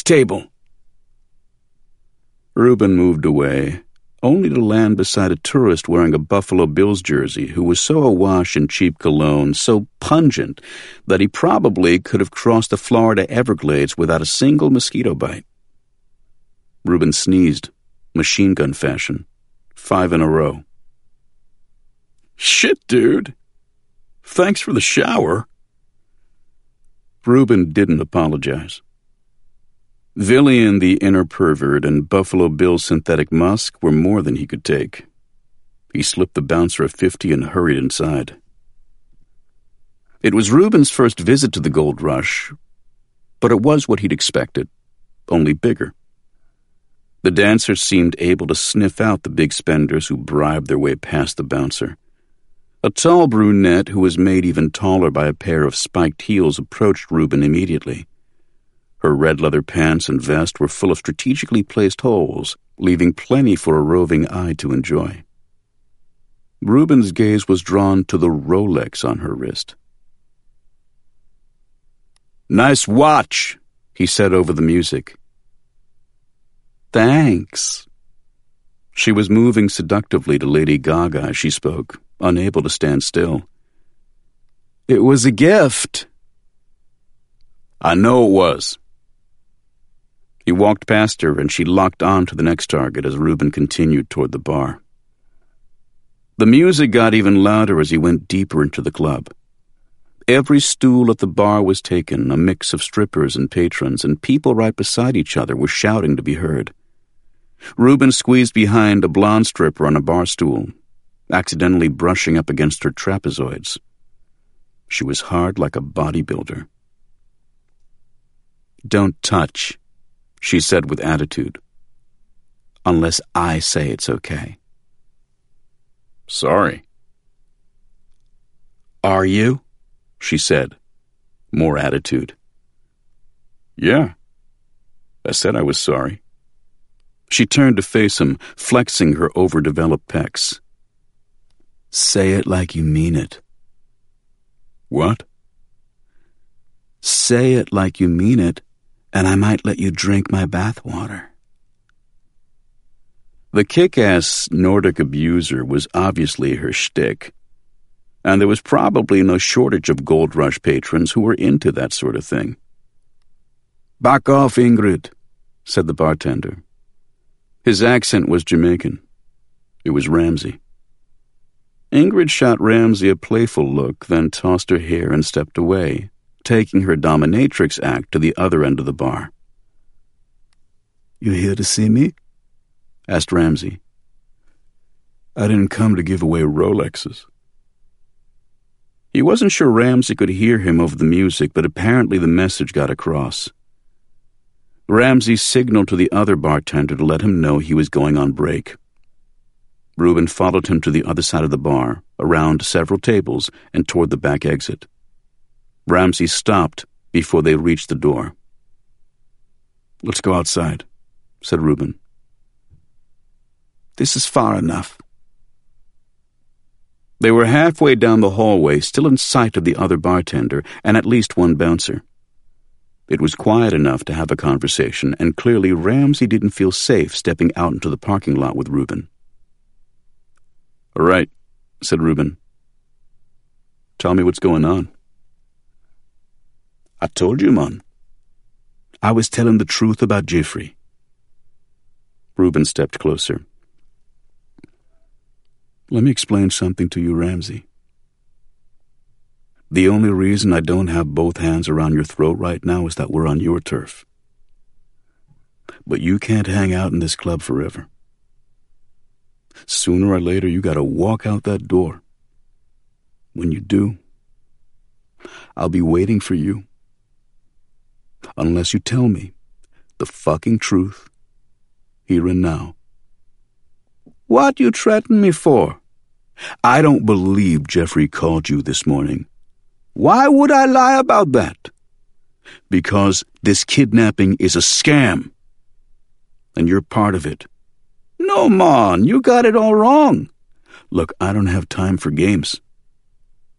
table." Reuben moved away, only to land beside a tourist wearing a Buffalo Bills jersey who was so awash in cheap cologne, so pungent, that he probably could have crossed the Florida Everglades without a single mosquito bite. Reuben sneezed, machine gun fashion, 5 in a row. "Shit, dude. Thanks for the shower." Reuben didn't apologize. Villian the inner pervert and Buffalo Bill synthetic musk were more than he could take. He slipped the bouncer a 50 and hurried inside. It was Reuben's first visit to the Gold Rush, but it was what he'd expected, only bigger. The dancers seemed able to sniff out the big spenders who bribed their way past the bouncer. A tall brunette who was made even taller by a pair of spiked heels approached Reuben immediately. Her red leather pants and vest were full of strategically placed holes, leaving plenty for a roving eye to enjoy. Reuben's gaze was drawn to the Rolex on her wrist. "Nice watch," he said over the music. "Thanks." She was moving seductively to Lady Gaga as she spoke, unable to stand still. "It was a gift." "I know it was." He walked past her and she locked on to the next target as Reuben continued toward the bar. The music got even louder as he went deeper into the club. Every stool at the bar was taken, a mix of strippers and patrons, and people right beside each other were shouting to be heard. Reuben squeezed behind a blonde stripper on a bar stool, accidentally brushing up against her trapezoids. She was hard like a bodybuilder. "Don't touch," she said with attitude. "Unless I say it's okay." "Sorry." "Are you?" she said, more attitude. "Yeah. I said I was sorry." She turned to face him, flexing her overdeveloped pecs. "Say it like you mean it." "What?" "Say it like you mean it, and I might let you drink my bathwater." The kick-ass Nordic abuser was obviously her shtick, and there was probably no shortage of Gold Rush patrons who were into that sort of thing. "Back off, Ingrid," said the bartender. His accent was Jamaican. It was Ramsey. Ingrid shot Ramsey a playful look, then tossed her hair and stepped away, taking her dominatrix act to the other end of the bar. "You here to see me?" asked Ramsey. "I didn't come to give away Rolexes." He wasn't sure Ramsey could hear him over the music, but apparently the message got across. Ramsey signaled to the other bartender to let him know he was going on break. Reuben followed him to the other side of the bar, around several tables, and toward the back exit. Ramsey stopped before they reached the door. "Let's go outside," said Reuben. "This is far enough." They were halfway down the hallway, still in sight of the other bartender and at least one bouncer. It was quiet enough to have a conversation, and clearly Ramsey didn't feel safe stepping out into the parking lot with Reuben. "All right," said Reuben. "Tell me what's going on." "I told you, man. I was telling the truth about Jeffrey." Reuben stepped closer. "Let me explain something to you, Ramsey. The only reason I don't have both hands around your throat right now is that we're on your turf. But you can't hang out in this club forever. Sooner or later, you gotta walk out that door. When you do, I'll be waiting for you. Unless you tell me the fucking truth, here and now." "What you threaten me for?" "I don't believe Jeffrey called you this morning." "Why would I lie about that?" "Because this kidnapping is a scam, and you're part of it." "No, man, you got it all wrong." "Look, I don't have time for games.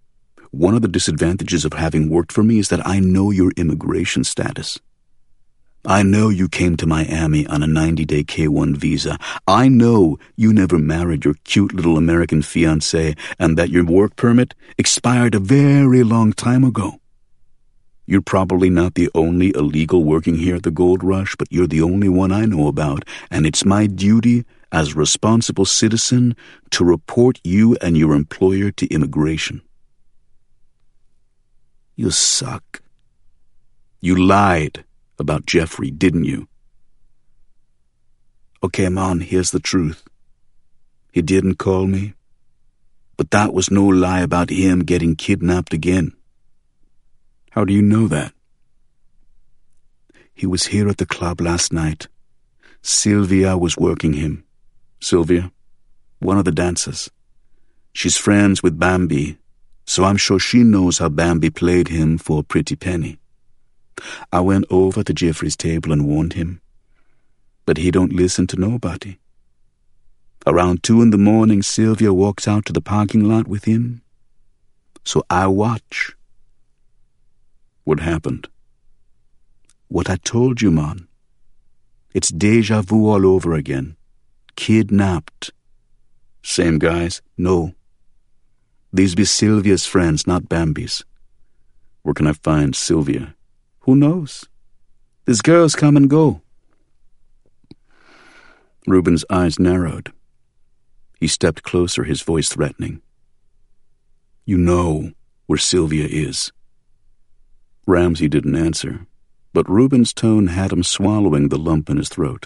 One of the disadvantages of having worked for me is that I know your immigration status. I know you came to Miami on a 90-day K-1 visa. I know you never married your cute little American fiancé and that your work permit expired a very long time ago. You're probably not the only illegal working here at the Gold Rush, but you're the only one I know about, and it's my duty as a responsible citizen to report you and your employer to immigration. You suck. You lied about Jeffrey, didn't you? Okay, Mon, here's the truth. He didn't call me, but that was no lie about him getting kidnapped again. How do you know that? He was here at the club last night. Sylvia was working him. Sylvia? One of the dancers. She's friends with Bambi, so I'm sure she knows how Bambi played him for a pretty penny. I went over to Jeffrey's table and warned him, but he don't listen to nobody. Around 2 a.m, Sylvia walks out to the parking lot with him, so I watch. What happened? What I told you, Mon. It's deja vu all over again. Kidnapped. Same guys? No. These be Sylvia's friends, not Bambi's. Where can I find Sylvia? Who knows? These girls come and go. Reuben's eyes narrowed. He stepped closer, his voice threatening. You know where Sylvia is. Ramsey didn't answer, but Reuben's tone had him swallowing the lump in his throat.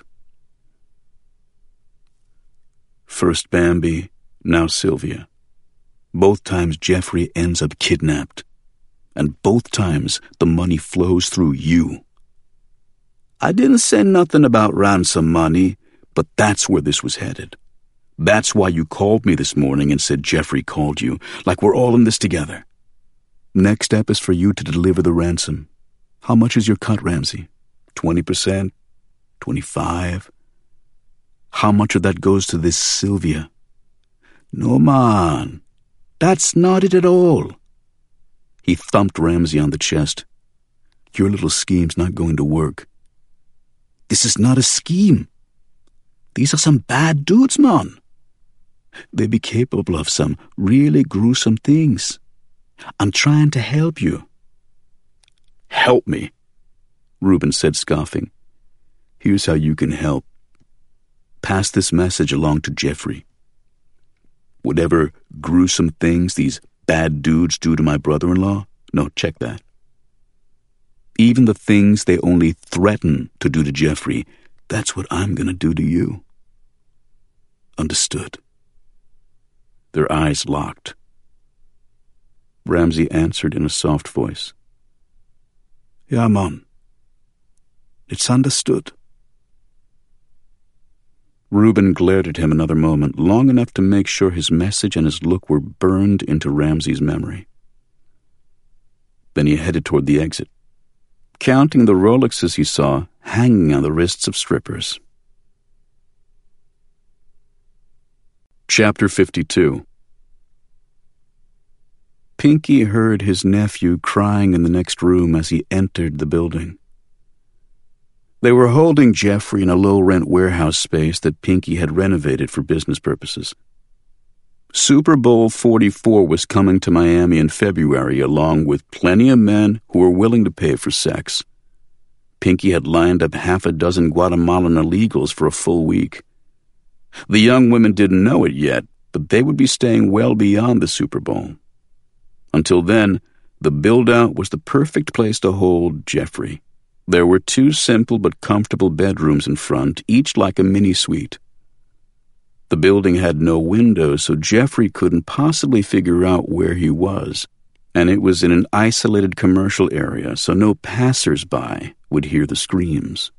First Bambi, now Sylvia. Both times Jeffrey ends up kidnapped, and both times the money flows through you. I didn't say nothing about ransom money, but that's where this was headed. That's why you called me this morning and said Jeffrey called you, like we're all in this together. Next step is for you to deliver the ransom. How much is your cut, Ramsey? 20%? 25%? How much of that goes to this Sylvia? No, man. That's not it at all. He thumped Ramsey on the chest. Your little scheme's not going to work. This is not a scheme. These are some bad dudes, man. They'd be capable of some really gruesome things. I'm trying to help you. Help me, Reuben said, scoffing. Here's how you can help. Pass this message along to Jeffrey. Whatever gruesome things these bad dudes do to my brother-in-law, no, check that. Even the things they only threaten to do to Jeffrey, that's what I'm going to do to you. Understood. Their eyes locked. Ramsey answered in a soft voice. Yeah, Mon. It's understood. Reuben glared at him another moment, long enough to make sure his message and his look were burned into Ramsey's memory. Then he headed toward the exit, counting the Rolexes he saw hanging on the wrists of strippers. Chapter 52. Pinky heard his nephew crying in the next room as he entered the building. They were holding Jeffrey in a low-rent warehouse space that Pinky had renovated for business purposes. Super Bowl 44 was coming to Miami in February, along with plenty of men who were willing to pay for sex. Pinky had lined up 6 Guatemalan illegals for a full week. The young women didn't know it yet, but they would be staying well beyond the Super Bowl. Until then, the build-out was the perfect place to hold Jeffrey. There were 2 simple but comfortable bedrooms in front, each like a mini-suite. The building had no windows, so Jeffrey couldn't possibly figure out where he was, and it was in an isolated commercial area, so no passers-by would hear the screams.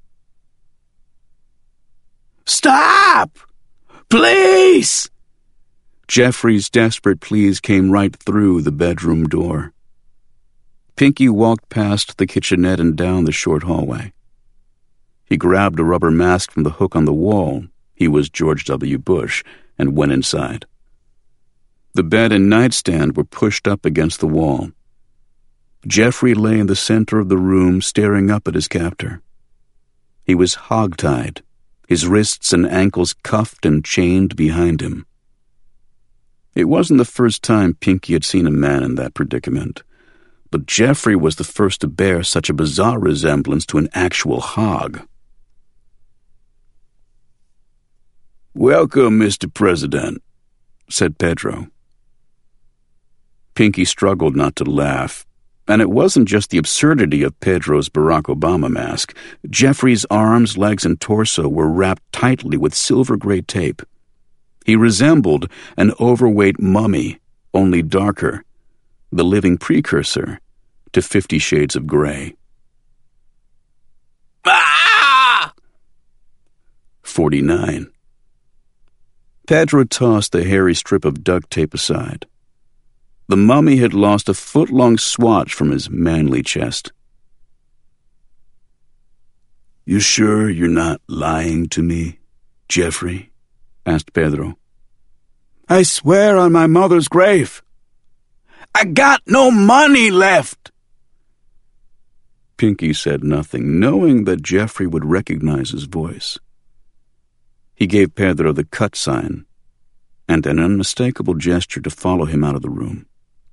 Stop! Please! Jeffrey's desperate pleas came right through the bedroom door. Pinky walked past the kitchenette and down the short hallway. He grabbed a rubber mask from the hook on the wall — he was George W. Bush — and went inside. The bed and nightstand were pushed up against the wall. Jeffrey lay in the center of the room, staring up at his captor. He was hogtied, his wrists and ankles cuffed and chained behind him. It wasn't the first time Pinky had seen a man in that predicament, but Jeffrey was the first to bear such a bizarre resemblance to an actual hog. "Welcome, Mr. President," said Pedro. Pinky struggled not to laugh, and it wasn't just the absurdity of Pedro's Barack Obama mask. Jeffrey's arms, legs, and torso were wrapped tightly with silver-gray tape. He resembled an overweight mummy, only darker, the living precursor to 50 Shades of Grey. Ah! 49. Pedro tossed the hairy strip of duct tape aside. The mummy had lost a foot-long swatch from his manly chest. "You sure you're not lying to me, Jeffrey?" asked Pedro. "I swear on my mother's grave. I got no money left." Pinky said nothing, knowing that Jeffrey would recognize his voice. He gave Pedro the cut sign and an unmistakable gesture to follow him out of the room.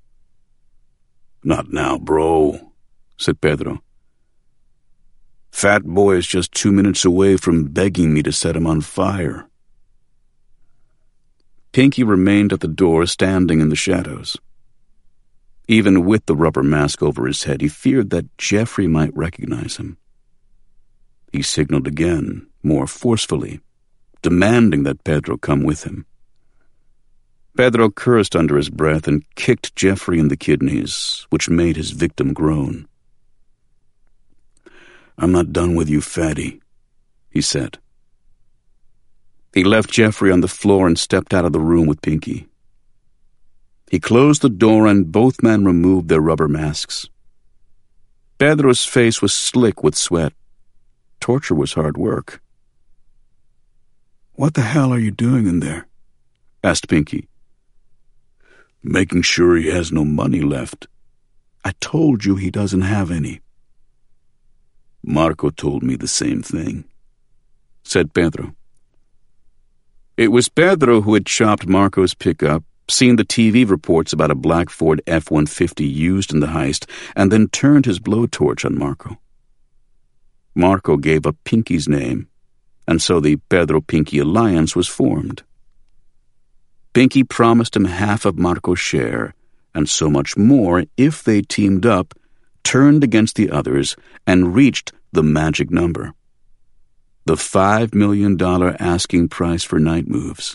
"Not now, bro," said Pedro. "Fat boy is just 2 minutes away from begging me to set him on fire." Pinky remained at the door, standing in the shadows. Even with the rubber mask over his head, he feared that Jeffrey might recognize him. He signaled again, more forcefully, demanding that Pedro come with him. Pedro cursed under his breath and kicked Jeffrey in the kidneys, which made his victim groan. "I'm not done with you, fatty," he said. He left Jeffrey on the floor and stepped out of the room with Pinky. He closed the door and both men removed their rubber masks. Pedro's face was slick with sweat. Torture was hard work. "What the hell are you doing in there?" asked Pinky. "Making sure he has no money left." "I told you he doesn't have any." "Marco told me the same thing," said Pedro. It was Pedro who had chopped Marco's pickup, seen the TV reports about a black Ford F-150 used in the heist, and then turned his blowtorch on Marco. Marco gave up Pinky's name, and so the Pedro-Pinky alliance was formed. Pinky promised him half of Marco's share, and so much more if they teamed up, turned against the others, and reached the magic number. The $5 million asking price for night moves.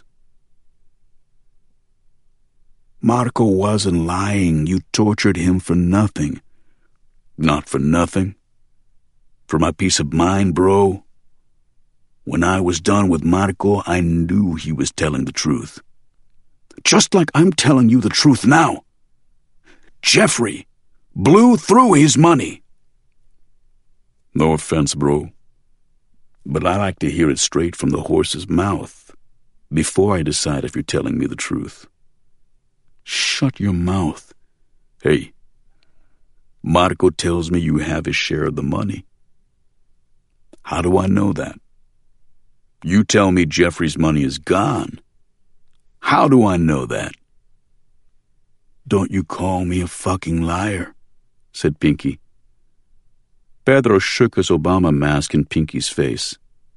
"Marco wasn't lying. You tortured him for nothing." "Not for nothing. For my peace of mind, bro. When I was done with Marco, I knew he was telling the truth. Just like I'm telling you the truth now. Jeffrey blew through his money." "No offense, bro, but I like to hear it straight from the horse's mouth before I decide if you're telling me the truth." "Shut your mouth." "Hey, Marco tells me you have his share of the money. How do I know that? You tell me Jeffrey's money is gone. How do I know that?" "Don't you call me a fucking liar," said Pinky. Pedro shook his Obama mask in Pinky's face.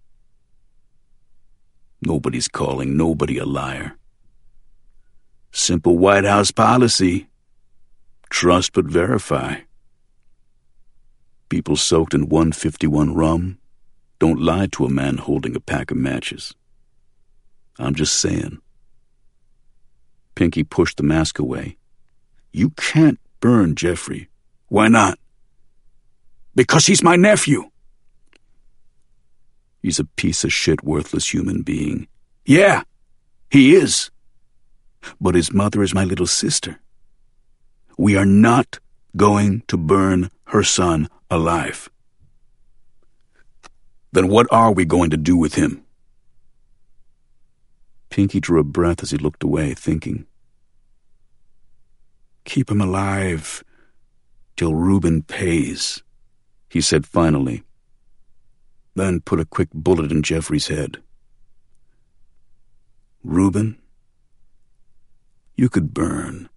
"Nobody's calling nobody a liar. Simple White House policy. Trust but verify. People soaked in 151 rum don't lie to a man holding a pack of matches. I'm just saying." Pinky pushed the mask away. "You can't burn Jeffrey." "Why not?" "Because he's my nephew." "He's a piece of shit, worthless human being." "Yeah, he is. But his mother is my little sister. We are not going to burn her son alive." "Then what are we going to do with him?" Pinky drew a breath as he looked away, thinking. "Keep him alive till Reuben pays," he said finally. then put a quick bullet in Jeffrey's head. Reuben, you could burn.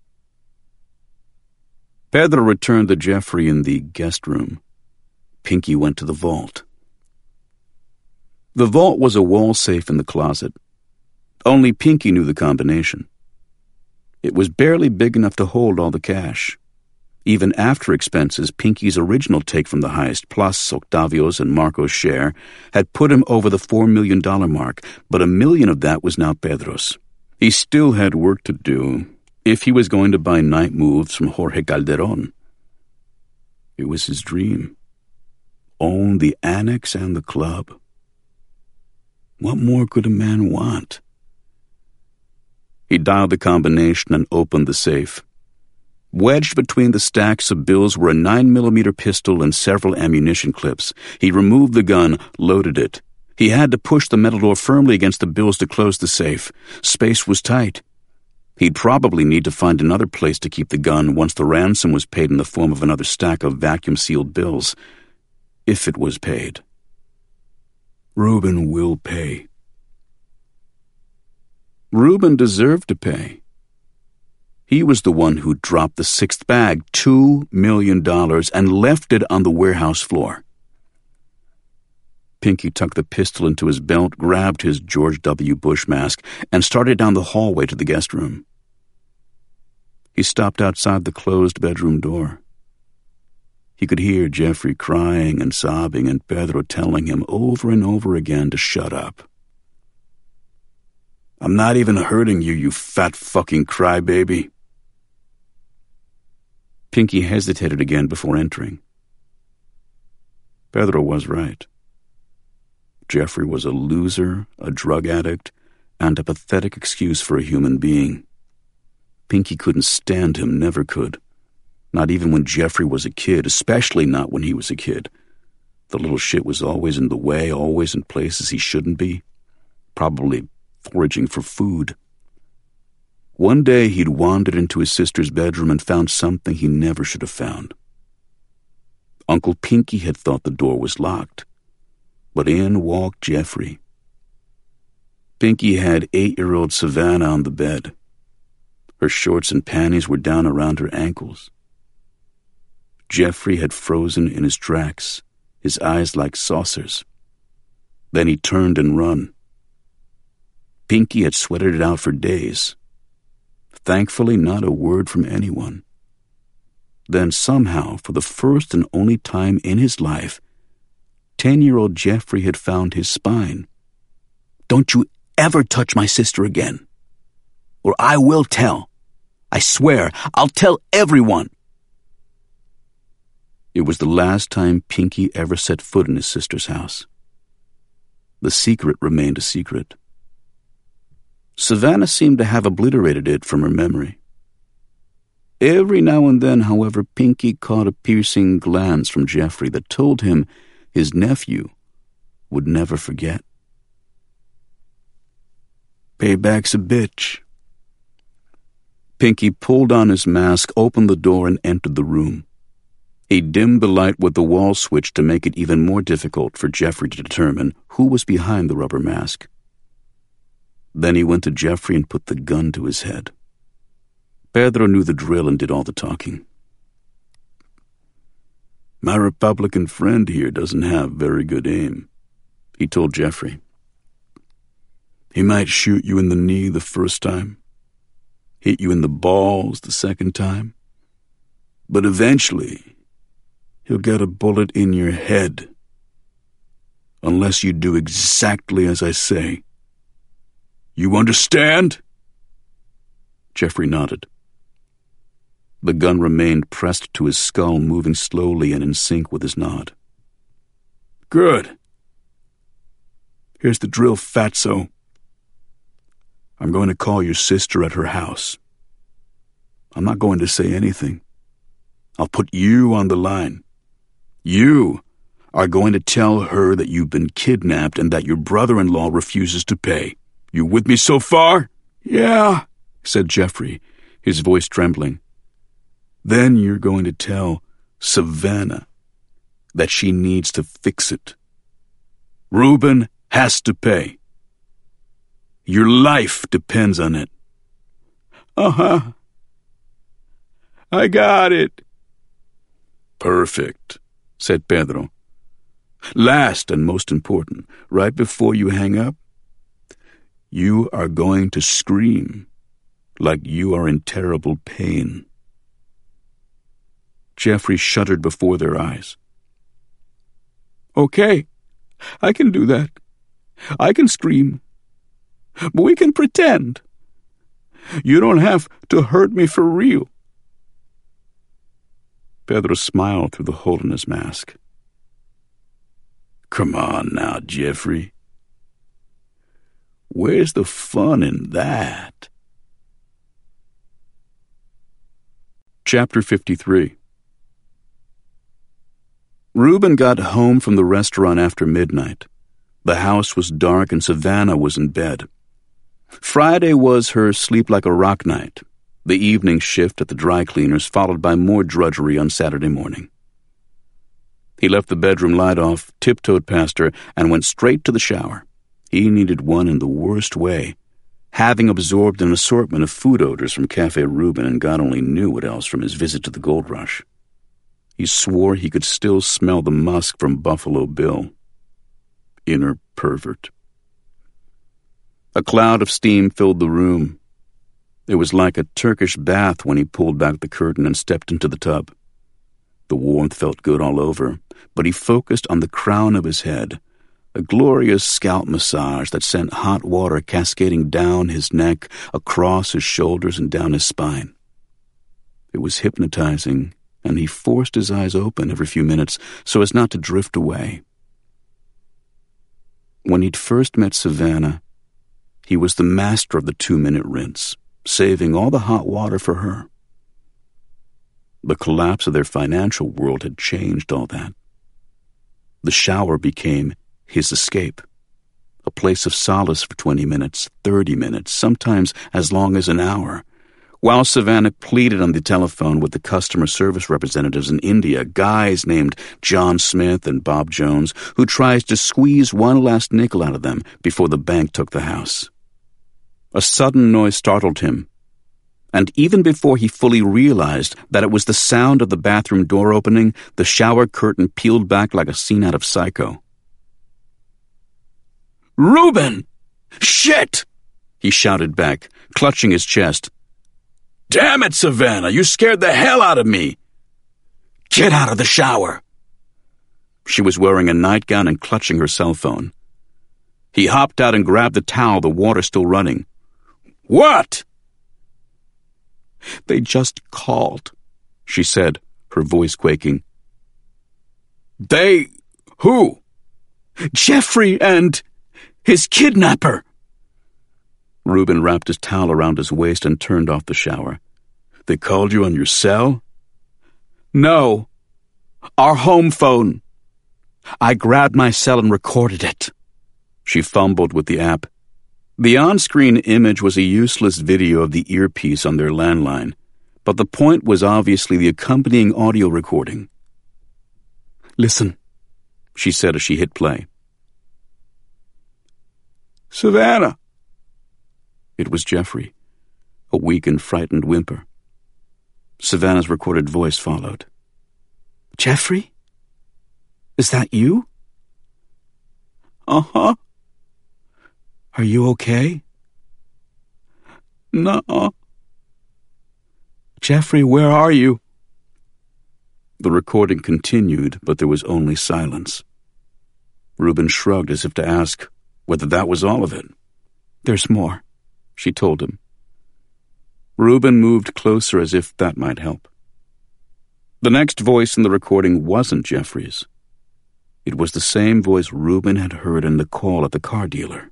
Pedro returned to Jeffrey in the guest room. Pinky went to the vault. The vault was a wall safe in the closet. Only Pinky knew the combination. It was barely big enough to hold all the cash. Even after expenses, Pinky's original take from the heist, plus Octavio's and Marco's share, had put him over the $4 million mark, but $1 million of that was now Pedro's. He still had work to do if he was going to buy night moves from Jorge Calderon. It was his dream. Own the annex and the club. What more could a man want? He dialed the combination and opened the safe. Wedged between the stacks of bills were a 9mm pistol and several ammunition clips. He removed the gun, loaded it. He had to push the metal door firmly against the bills to close the safe. Space was tight. He'd probably need to find another place to keep the gun once the ransom was paid in the form of another stack of vacuum-sealed bills. If it was paid. Reuben will pay. Reuben deserved to pay. He was the one who dropped the sixth bag, $2 million, and left it on the warehouse floor. Pinky tucked the pistol into his belt, grabbed his George W. Bush mask, and started down the hallway to the guest room. He stopped outside the closed bedroom door. He could hear Jeffrey crying and sobbing and Pedro telling him over and over again to shut up. I'm not even hurting you, you fat fucking crybaby. Pinky hesitated again before entering. Pedro was right. Jeffrey was a loser, a drug addict, and a pathetic excuse for a human being. Pinky couldn't stand him, never could. Not even when Jeffrey was a kid, especially not when he was a kid. The little shit was always in the way, always in places he shouldn't be. Probably foraging for food. One day he'd wandered into his sister's bedroom and found something he never should have found. Uncle Pinky had thought the door was locked, but in walked Jeffrey. Pinky had 8-year-old Savannah on the bed. Her shorts and panties were down around her ankles. Jeffrey had frozen in his tracks, his eyes like saucers. Then he turned and run. Pinky had sweated it out for days. Thankfully, not a word from anyone. Then somehow, for the first and only time in his life, 10-year-old Jeffrey had found his spine. Don't you ever touch my sister again, or I will tell. I swear, I'll tell everyone. It was the last time Pinky ever set foot in his sister's house. The secret remained a secret. Savannah seemed to have obliterated it from her memory. Every now and then, however, Pinky caught a piercing glance from Jeffrey that told him his nephew would never forget. Payback's a bitch. Pinky pulled on his mask, opened the door, and entered the room. He dimmed the light with the wall switch to make it even more difficult for Jeffrey to determine who was behind the rubber mask. Then he went to Jeffrey and put the gun to his head. Pedro knew the drill and did all the talking. My Republican friend here doesn't have very good aim, he told Jeffrey. He might shoot you in the knee the first time, hit you in the balls the second time, but eventually he'll get a bullet in your head, unless you do exactly as I say. You understand? Jeffrey nodded. The gun remained pressed to his skull, moving slowly and in sync with his nod. Good. Here's the drill, fatso. I'm going to call your sister at her house. I'm not going to say anything. I'll put you on the line. You are going to tell her that you've been kidnapped and that your brother-in-law refuses to pay. You with me so far? Yeah, said Jeffrey, his voice trembling. Then you're going to tell Savannah that she needs to fix it. Reuben has to pay. Your life depends on it. Uh-huh. I got it. Perfect, said Pedro. Last and most important, right before you hang up, you are going to scream like you are in terrible pain. Jeffrey shuddered before their eyes. Okay, I can do that. I can scream. But we can pretend. You don't have to hurt me for real. Pedro smiled through the hole in his mask. Come on now, Jeffrey. Where's the fun in that? Chapter 53. Reuben got home from the restaurant after midnight. The house was dark and Savannah was in bed. Friday was her sleep-like-a-rock night, the evening shift at the dry cleaners followed by more drudgery on Saturday morning. He left the bedroom light off, tiptoed past her, and went straight to the shower. He needed one in the worst way, having absorbed an assortment of food odors from Cafe Reuben and God only knew what else from his visit to the Gold Rush. He swore he could still smell the musk from Buffalo Bill. Inner pervert. A cloud of steam filled the room. It was like a Turkish bath when he pulled back the curtain and stepped into the tub. The warmth felt good all over, but he focused on the crown of his head, a glorious scalp massage that sent hot water cascading down his neck, across his shoulders, and down his spine. It was hypnotizing, and he forced his eyes open every few minutes so as not to drift away. When he'd first met Savannah, he was the master of the 2-minute rinse, saving all the hot water for her. The collapse of their financial world had changed all that. The shower became his escape, a place of solace for 20 minutes, 30 minutes, sometimes as long as an hour, while Savannah pleaded on the telephone with the customer service representatives in India, guys named John Smith and Bob Jones, who tries to squeeze one last nickel out of them before the bank took the house. A sudden noise startled him, and even before he fully realized that it was the sound of the bathroom door opening, the shower curtain peeled back like a scene out of Psycho. "Reuben! Shit!" he shouted back, clutching his chest. "Damn it, Savannah, you scared the hell out of me! Get out of the shower!" She was wearing a nightgown and clutching her cell phone. He hopped out and grabbed the towel, the water still running. "What?" "They just called," she said, her voice quaking. "They? Who?" "Jeffrey and his kidnapper." Reuben wrapped his towel around his waist and turned off the shower. "They called you on your cell?" "No. Our home phone. I grabbed my cell and recorded it." She fumbled with the app. The on-screen image was a useless video of the earpiece on their landline, but the point was obviously the accompanying audio recording. "Listen," she said as she hit play. "Savannah." It was Jeffrey, a weak and frightened whimper. Savannah's recorded voice followed. "Jeffrey? Is that you?" "Uh-huh." "Are you okay?" "Nuh-uh." "Jeffrey, where are you?" The recording continued, but there was only silence. Reuben shrugged as if to ask whether that was all of it. "There's more," she told him. Reuben moved closer as if that might help. The next voice in the recording wasn't Jeffrey's. It was the same voice Reuben had heard in the call at the car dealer.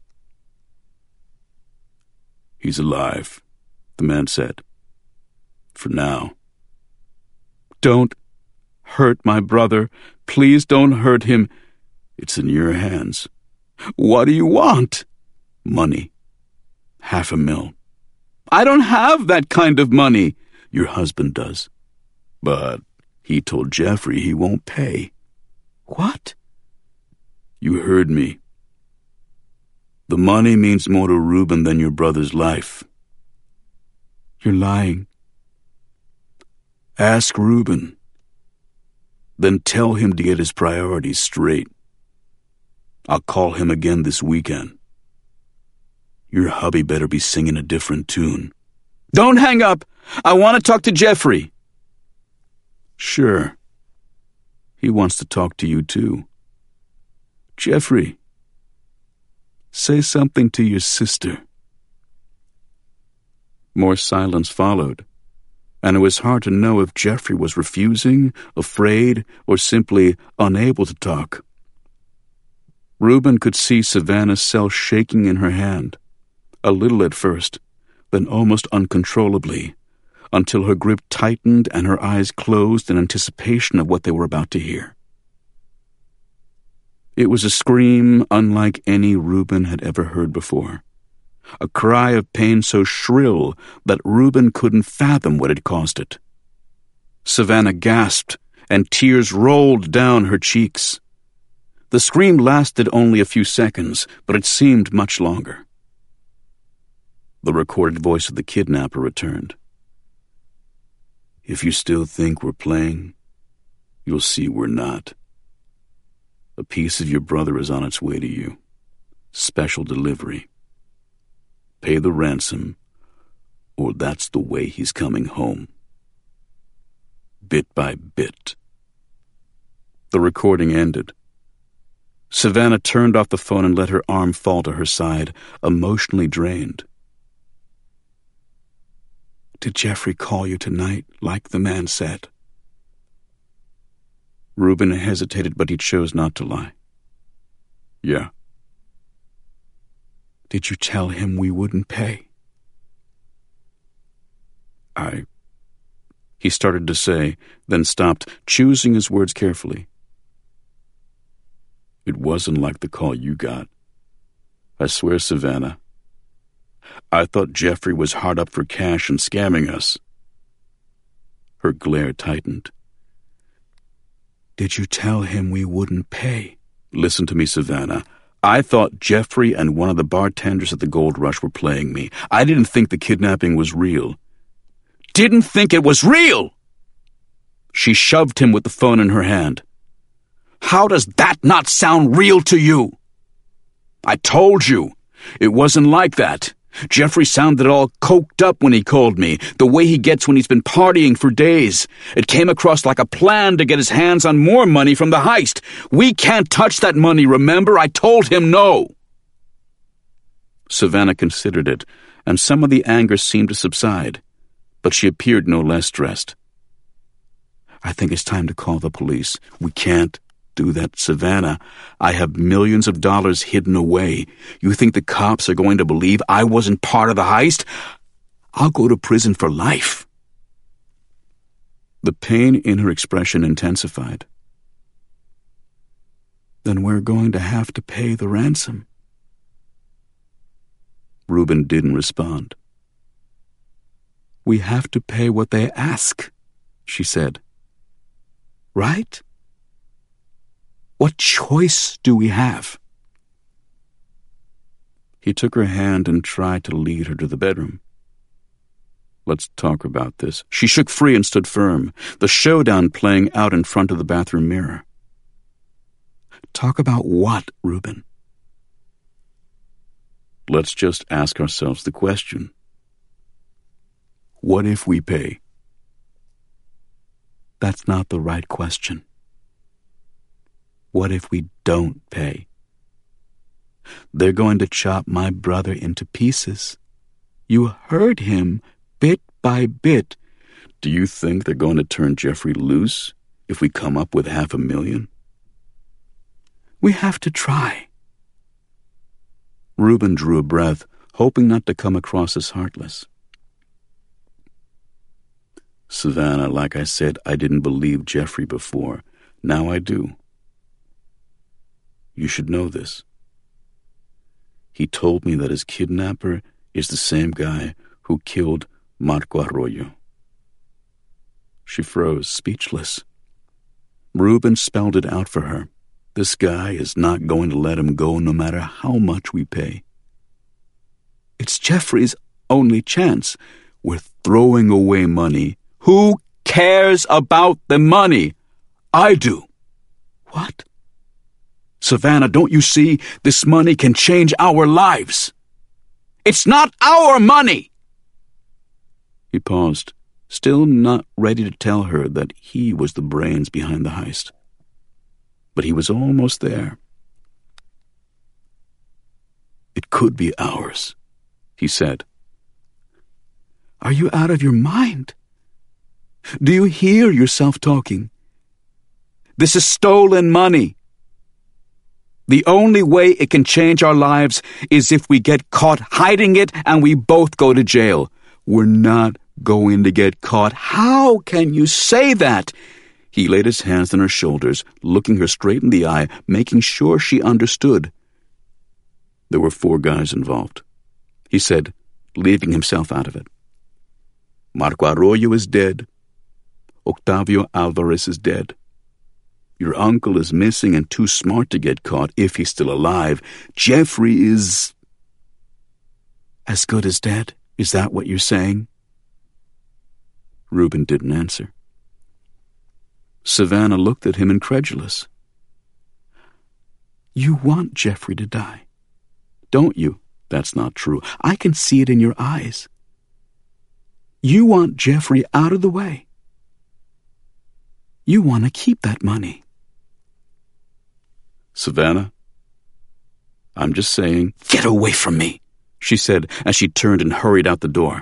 "He's alive," the man said. "For now." "Don't hurt my brother. Please don't hurt him." "It's in your hands." "What do you want?" "Money. $500,000. "I don't have that kind of money." "Your husband does. But he told Jeffrey he won't pay." "What?" "You heard me," The money means more to Ruben than your brother's life. You're lying. Ask Ruben. Then tell him to get his priorities straight. I'll call him again this weekend. Your hubby better be singing a different tune. Don't hang up! I want to talk to Jeffrey. Sure. He wants to talk to you too. Jeffrey, say something to your sister. More silence followed, and it was hard to know if Jeffrey was refusing, afraid, or simply unable to talk. Ruben could see Savannah's cell shaking in her hand, a little at first, then almost uncontrollably, until her grip tightened and her eyes closed in anticipation of what they were about to hear. It was a scream unlike any Ruben had ever heard before, a cry of pain so shrill that Ruben couldn't fathom what had caused it. Savannah gasped, and tears rolled down her cheeks. The scream lasted only a few seconds, but it seemed much longer. The recorded voice of the kidnapper returned. If you still think we're playing, you'll see we're not. A piece of your brother is on its way to you. Special delivery. Pay the ransom, or that's the way he's coming home. Bit by bit. The recording ended. Savannah turned off the phone and let her arm fall to her side, emotionally drained. Did Jeffrey call you tonight, like the man said? Ruben hesitated, but he chose not to lie. Yeah. Did you tell him we wouldn't pay? He started to say, then stopped, choosing his words carefully. It wasn't like the call you got. I swear, Savannah. I thought Jeffrey was hard up for cash and scamming us. Her glare tightened. Did you tell him we wouldn't pay? Listen to me, Savannah. I thought Jeffrey and one of the bartenders at the Gold Rush were playing me. I didn't think the kidnapping was real. Didn't think it was real! She shoved him with the phone in her hand. How does that not sound real to you? I told you. It wasn't like that. Jeffrey sounded all coked up when he called me, the way he gets when he's been partying for days. It came across like a plan to get his hands on more money from the heist. We can't touch that money, remember? I told him no. Savannah considered it, and some of the anger seemed to subside, but she appeared no less stressed. I think it's time to call the police. We can't do that, Savannah. I have millions of dollars hidden away. You think the cops are going to believe I wasn't part of the heist? I'll go to prison for life. The pain in her expression intensified. Then we're going to have to pay the ransom. Ruben didn't respond. We have to pay what they ask, she said. Right? What choice do we have? He took her hand and tried to lead her to the bedroom. Let's talk about this. She shook free and stood firm, the showdown playing out in front of the bathroom mirror. Talk about what, Ruben? Let's just ask ourselves the question. What if we pay? That's not the right question. What if we don't pay? They're going to chop my brother into pieces. You heard him, bit by bit. Do you think they're going to turn Jeffrey loose if we come up with $500,000? We have to try. Ruben drew a breath, hoping not to come across as heartless. Savannah, like I said, I didn't believe Jeffrey before. Now I do. You should know this. He told me that his kidnapper is the same guy who killed Marco Arroyo. She froze, speechless. Ruben spelled it out for her. This guy is not going to let him go no matter how much we pay. It's Jeffrey's only chance. We're throwing away money. Who cares about the money? I do. What? Savannah, don't you see? This money can change our lives. It's not our money! He paused, still not ready to tell her that he was the brains behind the heist. But he was almost there. It could be ours, he said. Are you out of your mind? Do you hear yourself talking? This is stolen money. The only way it can change our lives is if we get caught hiding it and we both go to jail. We're not going to get caught. How can you say that? He laid his hands on her shoulders, looking her straight in the eye, making sure she understood. There were 4 guys involved, he said, leaving himself out of it. Marco Arroyo is dead. Octavio Alvarez is dead. Your uncle is missing and too smart to get caught if he's still alive. Jeffrey is... as good as dead? Is that what you're saying? Reuben didn't answer. Savannah looked at him incredulous. You want Jeffrey to die, don't you? That's not true. I can see it in your eyes. You want Jeffrey out of the way. You want to keep that money. Savannah, I'm just saying... Get away from me, she said as she turned and hurried out the door.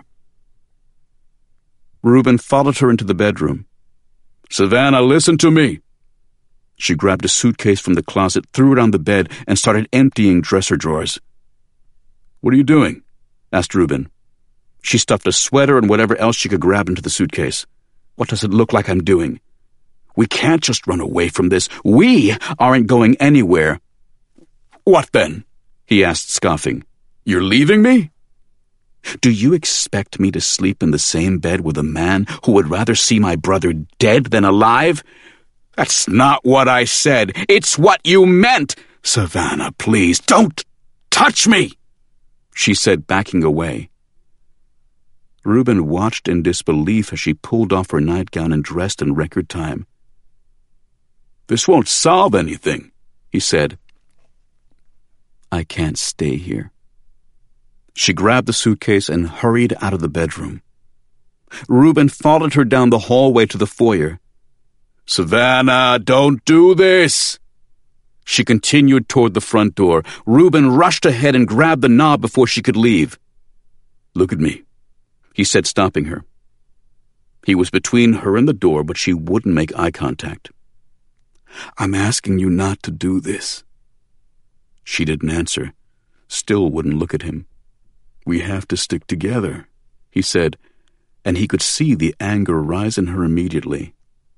Reuben followed her into the bedroom. Savannah, listen to me. She grabbed a suitcase from the closet, threw it on the bed, and started emptying dresser drawers. What are you doing? Asked Reuben. She stuffed a sweater and whatever else she could grab into the suitcase. What does it look like I'm doing? We can't just run away from this. We aren't going anywhere. What then? He asked, scoffing. You're leaving me? Do you expect me to sleep in the same bed with a man who would rather see my brother dead than alive? That's not what I said. It's what you meant. Savannah, please, don't touch me, she said, backing away. Reuben watched in disbelief as she pulled off her nightgown and dressed in record time. This won't solve anything, he said. I can't stay here. She grabbed the suitcase and hurried out of the bedroom. Reuben followed her down the hallway to the foyer. Savannah, don't do this! She continued toward the front door. Reuben rushed ahead and grabbed the knob before she could leave. Look at me, he said, stopping her. He was between her and the door, but she wouldn't make eye contact. I'm asking you not to do this. She didn't answer, still wouldn't look at him. We have to stick together, he said, and he could see the anger rise in her immediately.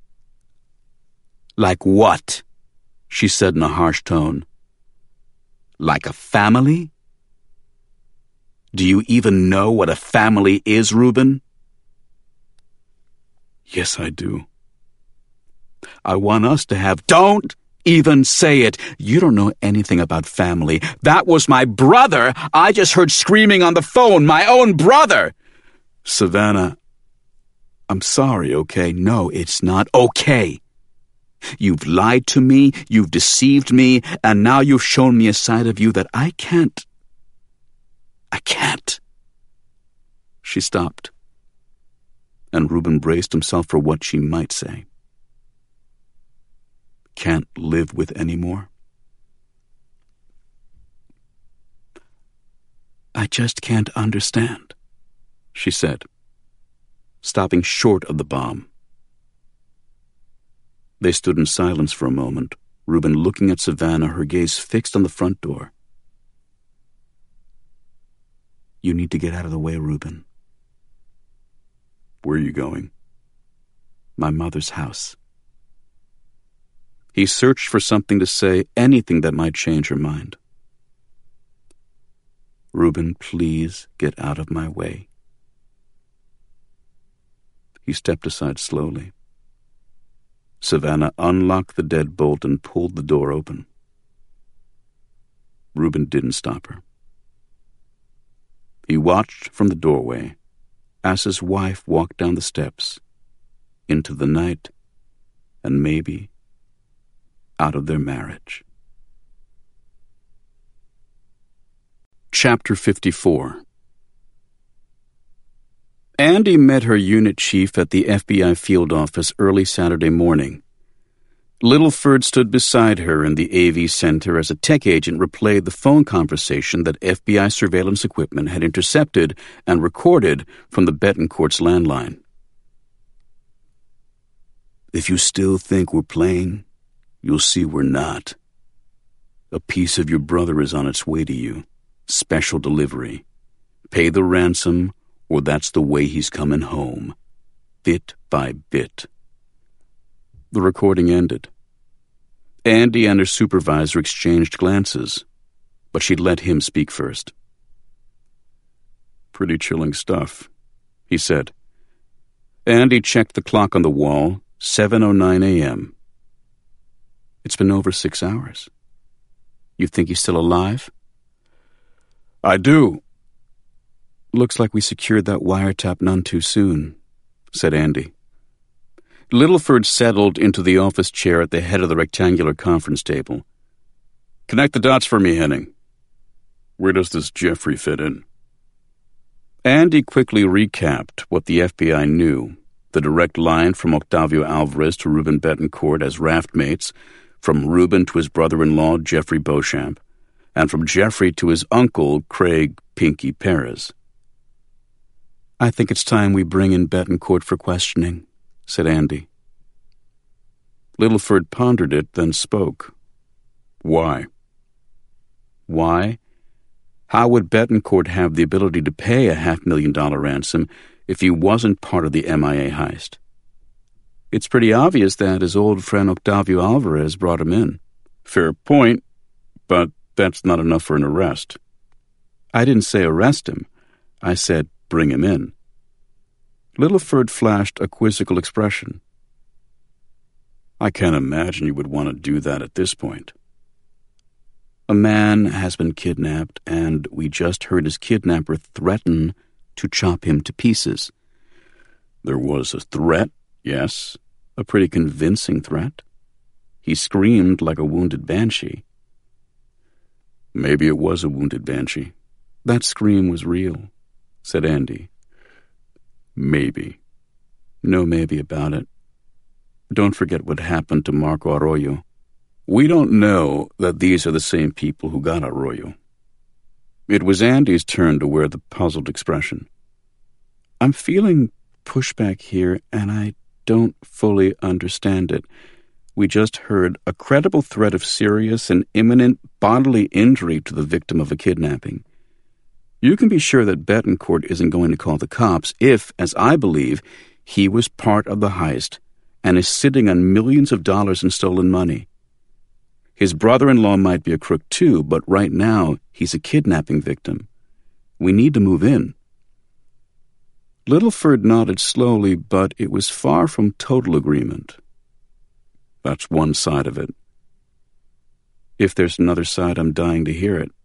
Like what? She said in a harsh tone. Like a family? Do you even know what a family is, Reuben? Yes, I do. I want us to have... Don't even say it. You don't know anything about family. That was my brother. I just heard screaming on the phone. My own brother. Savannah, I'm sorry, okay? No, it's not okay. You've lied to me, you've deceived me, and now you've shown me a side of you that I can't. She stopped, and Reuben braced himself for what she might say. Can't live with anymore? I just can't understand, she said, stopping short of the bomb. They stood in silence for a moment, Reuben looking at Savannah, her gaze fixed on the front door. You need to get out of the way, Reuben. Where are you going? My mother's house. He searched for something to say, anything that might change her mind. Reuben, please get out of my way. He stepped aside slowly. Savannah unlocked the deadbolt and pulled the door open. Reuben didn't stop her. He watched from the doorway as his wife walked down the steps, into the night, and maybe out of their marriage. Chapter 54. Andy met her unit chief at the FBI field office early Saturday morning. Littleford stood beside her in the AV center as a tech agent replayed the phone conversation that FBI surveillance equipment had intercepted and recorded from the Betancourt's landline. "If you still think we're playing, you'll see we're not. A piece of your brother is on its way to you. Special delivery. Pay the ransom, or that's the way he's coming home. Bit by bit." The recording ended. Andy and her supervisor exchanged glances, but she'd let him speak first. "Pretty chilling stuff," he said. Andy checked the clock on the wall, 7:09 a.m. "It's been over 6 hours. You think he's still alive?" "I do." "Looks like we secured that wiretap none too soon," said Andy. Littleford settled into the office chair at the head of the rectangular conference table. "Connect the dots for me, Henning. Where does this Jeffrey fit in?" Andy quickly recapped what the FBI knew: the direct line from Octavio Alvarez to Ruben Betancourt as raft mates, from Ruben to his brother-in-law, Jeffrey Beauchamp, and from Jeffrey to his uncle, Craig Pinky Perez. "I think it's time we bring in Betancourt for questioning," said Andy. Littleford pondered it, then spoke. "Why?" "Why? How would Betancourt have the ability to pay a $500,000 ransom if he wasn't part of the MIA heist? It's pretty obvious that his old friend Octavio Alvarez brought him in." "Fair point, but that's not enough for an arrest." "I didn't say arrest him. I said bring him in." Littleford flashed a quizzical expression. "I can't imagine you would want to do that at this point." "A man has been kidnapped, and we just heard his kidnapper threaten to chop him to pieces." "There was a threat, yes. A pretty convincing threat. He screamed like a wounded banshee." "Maybe it was a wounded banshee." "That scream was real," said Andy. "Maybe." "No maybe about it. Don't forget what happened to Marco Arroyo." "We don't know that these are the same people who got Arroyo." It was Andy's turn to wear the puzzled expression. "I'm feeling pushback here, and I don't fully understand it. We just heard a credible threat of serious and imminent bodily injury to the victim of a kidnapping. You can be sure that Betancourt isn't going to call the cops if, as I believe, he was part of the heist and is sitting on millions of dollars in stolen money. His brother-in-law might be a crook too, but right now he's a kidnapping victim. We need to move in." Littleford nodded slowly, but it was far from total agreement. "That's one side of it." "If there's another side, I'm dying to hear it."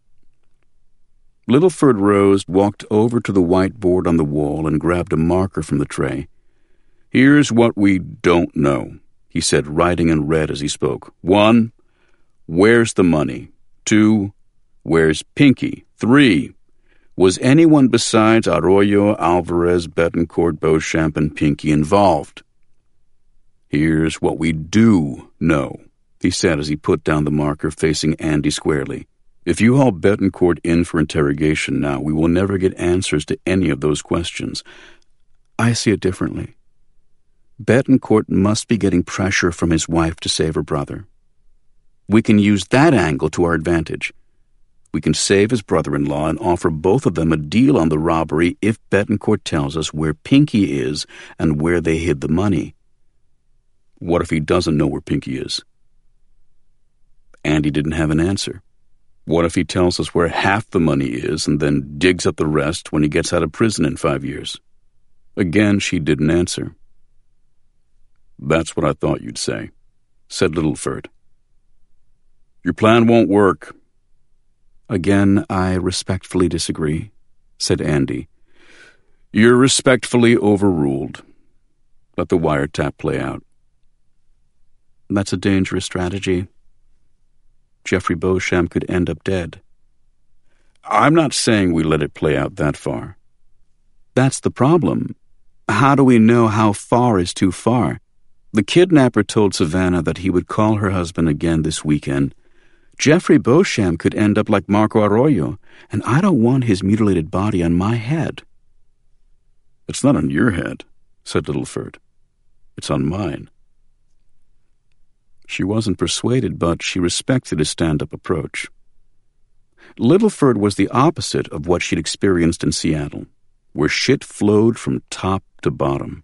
Littleford rose, walked over to the whiteboard on the wall, and grabbed a marker from the tray. "Here's what we don't know," he said, writing in red as he spoke. 1, where's the money? 2, where's Pinky? 3, was anyone besides Arroyo, Alvarez, Betancourt, Beauchamp, and Pinky involved? "Here's what we do know," he said as he put down the marker, facing Andy squarely. "If you haul Betancourt in for interrogation now, we will never get answers to any of those questions." "I see it differently. Betancourt must be getting pressure from his wife to save her brother. We can use that angle to our advantage. We can save his brother-in-law and offer both of them a deal on the robbery if Betancourt tells us where Pinky is and where they hid the money." "What if he doesn't know where Pinky is?" Andy didn't have an answer. "What if he tells us where half the money is and then digs up the rest when he gets out of prison in 5 years?" Again, she didn't answer. "That's what I thought you'd say," said Littleford. "Your plan won't work." Again, I respectfully disagree. said Andy. "You're respectfully overruled. Let the wiretap play out." That's a dangerous strategy. Jeffrey Beauchamp could end up dead. I'm not saying we let it play out that far. That's the problem. How do we know how far is too far? The kidnapper told Savannah that he would call her husband again this weekend. Jeffrey Beauchamp could end up like Marco Arroyo, and I don't want his mutilated body on my head. "It's not on your head," said Littleford. "It's on mine." She wasn't persuaded, but she respected his stand-up approach. Littleford was the opposite of what she'd experienced in Seattle, where shit flowed from top to bottom.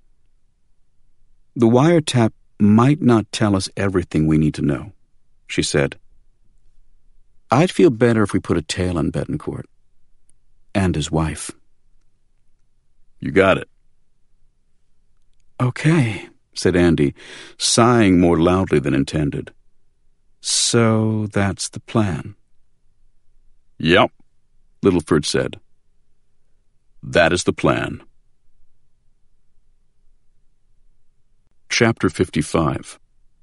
"The wiretap might not tell us everything we need to know," she said. "I'd feel better if we put a tail on Betancourt. And his wife." "You got it." "Okay," said Andy, sighing more loudly than intended. "So that's the plan." "Yep," Littleford said. "That is the plan." Chapter 55.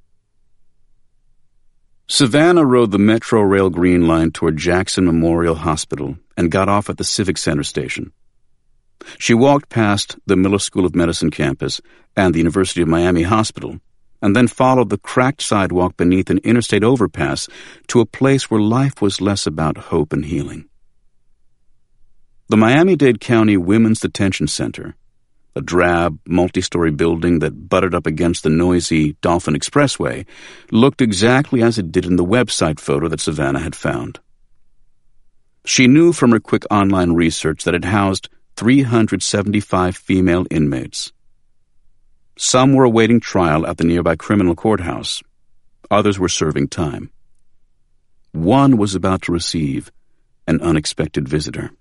Savannah rode the Metro Rail Green Line toward Jackson Memorial Hospital and got off at the Civic Center station. She walked past the Miller School of Medicine campus and the University of Miami Hospital, and then followed the cracked sidewalk beneath an interstate overpass to a place where life was less about hope and healing. The Miami-Dade County Women's Detention Center, a drab, multi-story building that butted up against the noisy Dolphin Expressway, looked exactly as it did in the website photo that Savannah had found. She knew from her quick online research that it housed 375 female inmates. Some were awaiting trial at the nearby criminal courthouse. Others were serving time. One was about to receive an unexpected visitor.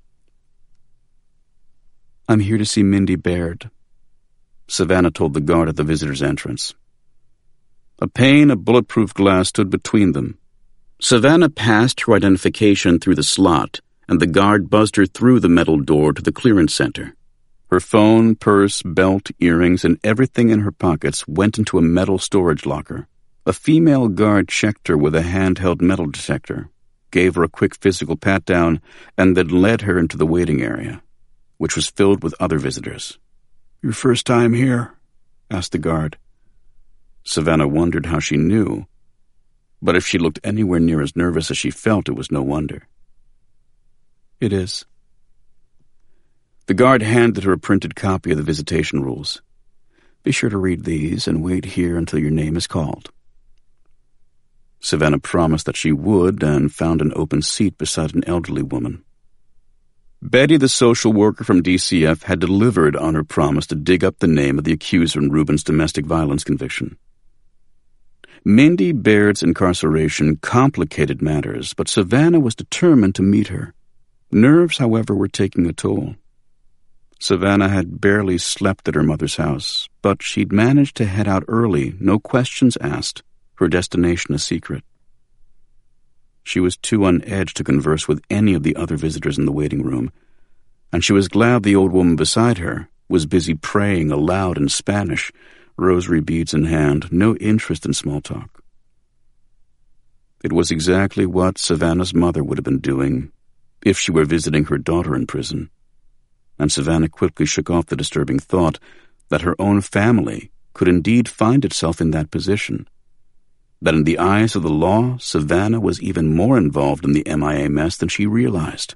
"I'm here to see Mindy Baird," Savannah told the guard at the visitor's entrance. A pane of bulletproof glass stood between them. Savannah passed her identification through the slot, and the guard buzzed her through the metal door to the clearance center. Her phone, purse, belt, earrings, and everything in her pockets went into a metal storage locker. A female guard checked her with a handheld metal detector, gave her a quick physical pat-down, and then led her into the waiting area, which was filled with other visitors. "Your first time here?" asked the guard. Savannah wondered how she knew, but if she looked anywhere near as nervous as she felt, it was no wonder. "It is." The guard handed her a printed copy of the visitation rules. "Be sure to read these and wait here until your name is called." Savannah promised that she would and found an open seat beside an elderly woman. Betty, the social worker from DCF, had delivered on her promise to dig up the name of the accuser in Rubin's domestic violence conviction. Mindy Baird's incarceration complicated matters, but Savannah was determined to meet her. Nerves, however, were taking a toll. Savannah had barely slept at her mother's house, but she'd managed to head out early, no questions asked, her destination a secret. She was too on edge to converse with any of the other visitors in the waiting room, and she was glad the old woman beside her was busy praying aloud in Spanish, rosary beads in hand, no interest in small talk. It was exactly what Savannah's mother would have been doing if she were visiting her daughter in prison, and Savannah quickly shook off the disturbing thought that her own family could indeed find itself in that position, that in the eyes of the law, Savannah was even more involved in the MIA mess than she realized.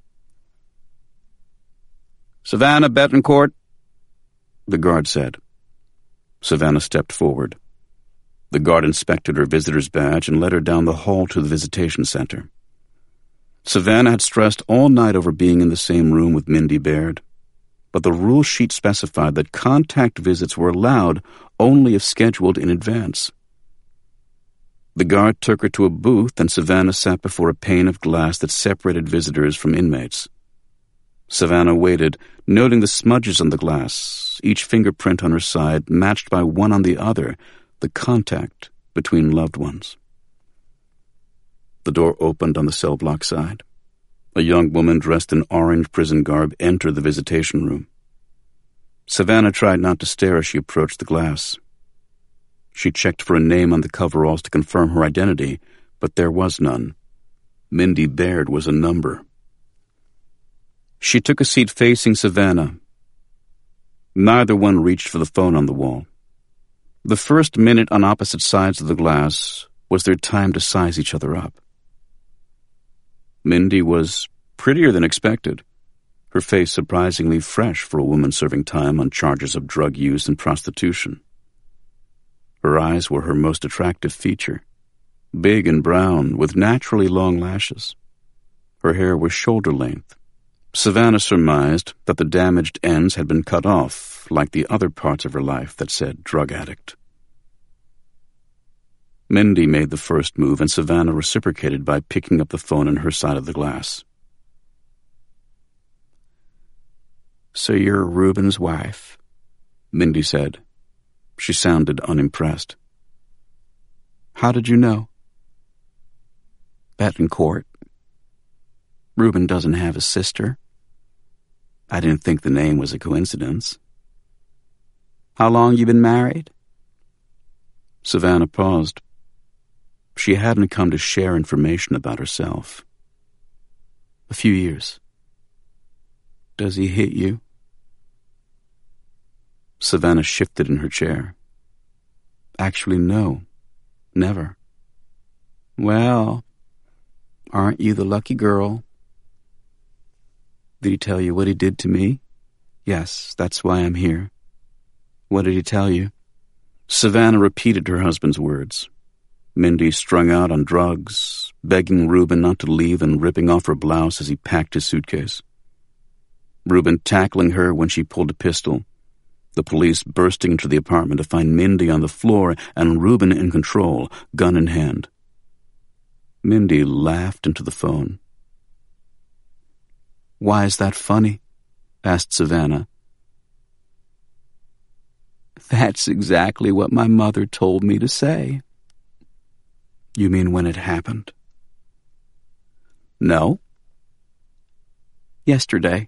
"Savannah Betancourt," the guard said. Savannah stepped forward. The guard inspected her visitor's badge and led her down the hall to the visitation center. Savannah had stressed all night over being in the same room with Mindy Baird, but the rule sheet specified that contact visits were allowed only if scheduled in advance. The guard took her to a booth, and Savannah sat before a pane of glass that separated visitors from inmates. Savannah waited, noting the smudges on the glass, each fingerprint on her side matched by one on the other, the contact between loved ones. The door opened on the cell block side. A young woman dressed in orange prison garb entered the visitation room. Savannah tried not to stare as she approached the glass. She checked for a name on the coveralls to confirm her identity, but there was none. Mindy Baird was a number. She took a seat facing Savannah. Neither one reached for the phone on the wall. The first minute on opposite sides of the glass was their time to size each other up. Mindy was prettier than expected, her face surprisingly fresh for a woman serving time on charges of drug use and prostitution. Her eyes were her most attractive feature, big and brown with naturally long lashes. Her hair was shoulder length. Savannah surmised that the damaged ends had been cut off, like the other parts of her life that said drug addict. Mindy made the first move, and Savannah reciprocated by picking up the phone on her side of the glass. "So you're Reuben's wife," Mindy said. She sounded unimpressed. "How did you know?" "Betancourt. Reuben doesn't have a sister. I didn't think the name was a coincidence." "How long you been married?" Savannah paused. She hadn't come to share information about herself. "A few years." "Does he hit you?" Savannah shifted in her chair. "Actually, no. Never." "Well, aren't you the lucky girl?" "Did he tell you what he did to me?" "Yes, that's why I'm here." "What did he tell you?" Savannah repeated her husband's words. Mindy strung out on drugs, begging Reuben not to leave and ripping off her blouse as he packed his suitcase. Reuben tackling her when she pulled a pistol. The police bursting into the apartment to find Mindy on the floor and Reuben in control, gun in hand. Mindy laughed into the phone. "Why is that funny?" asked Savannah. "That's exactly what my mother told me to say." "You mean when it happened?" "No. Yesterday.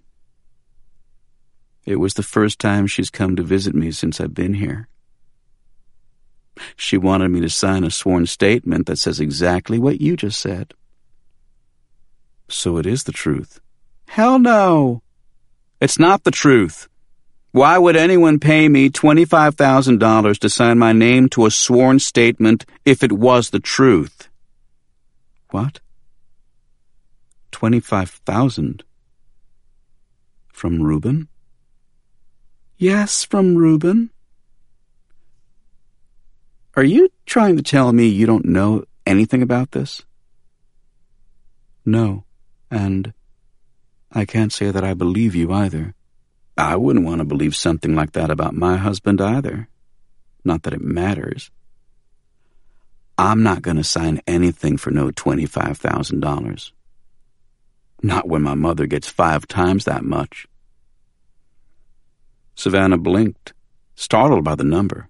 It was the first time she's come to visit me since I've been here. She wanted me to sign a sworn statement that says exactly what you just said." "So it is the truth." "Hell no. It's not the truth. Why would anyone pay me $25,000 to sign my name to a sworn statement if it was the truth?" "What? 25,000? From Reuben?" "Yes, from Reuben." "Are you trying to tell me you don't know anything about this?" "No, and I can't say that I believe you either." "I wouldn't want to believe something like that about my husband either. Not that it matters. I'm not going to sign anything for no $25,000. Not when my mother gets 5 times that much." Savannah blinked, startled by the number.